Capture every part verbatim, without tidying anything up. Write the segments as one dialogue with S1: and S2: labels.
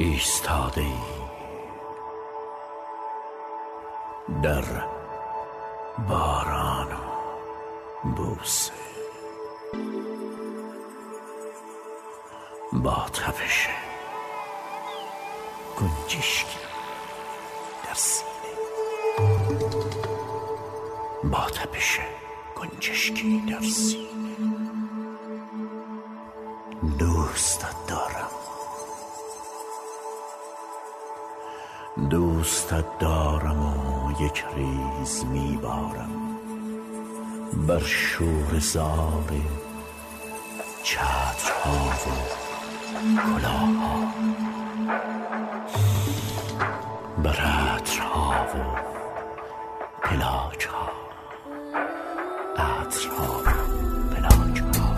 S1: ایستاده ای در باران و بوسه، با تپش گنجشکی در سینه، با تپش گنجشکی در سینه. دوستت دارم، دوستت دارم و یک ریز میبارم بر شور زار چترها و کلاهها، بر عطرها و پلاچها، عطرها و پلاچها.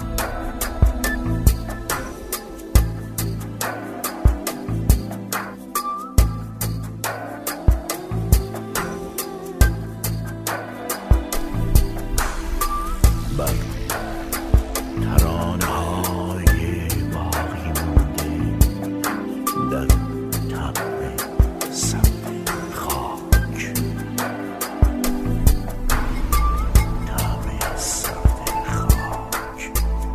S1: بر ترانه های باقی مونده در طبع سبز خاک، طبع سبز خاک.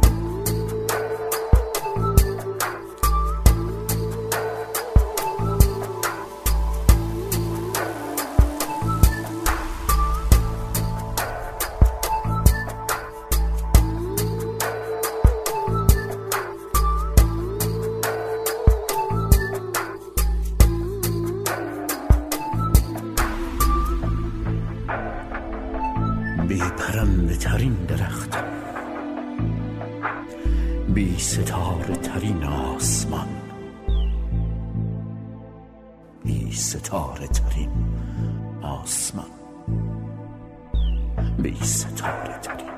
S1: بی پرنده ترین درختم، بی ستاره ترین آسمان، بی ستاره ترین آسمان، بی ستاره ترین.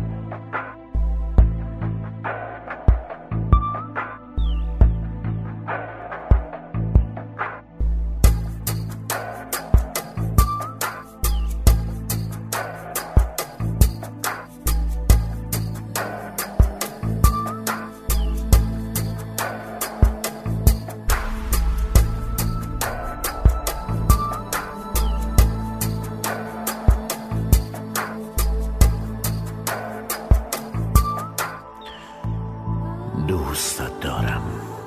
S1: دوستت دارم،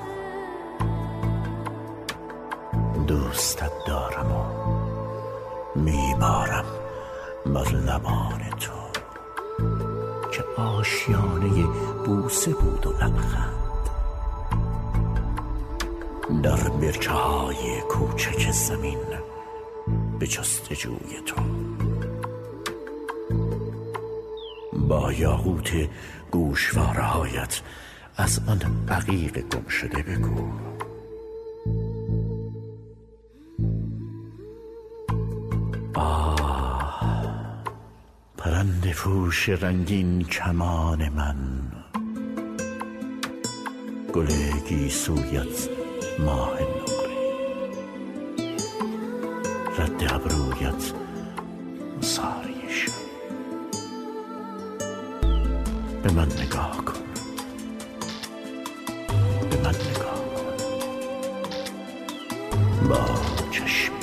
S1: دوستت دارم و میبارم بر لبان تو که آشیانه بوسه بود و لبخند، در برچه های کوچک زمین به جستجوی تو، با یاقوت گوشواره هایت از آن عقیق گم شده بگو. آه، پرنده پوش رنگین کمان من، گل گیسویت ماه نقره، رد ابرویت ساری شب. به من نگاه کن، به من نگاه کن با چشم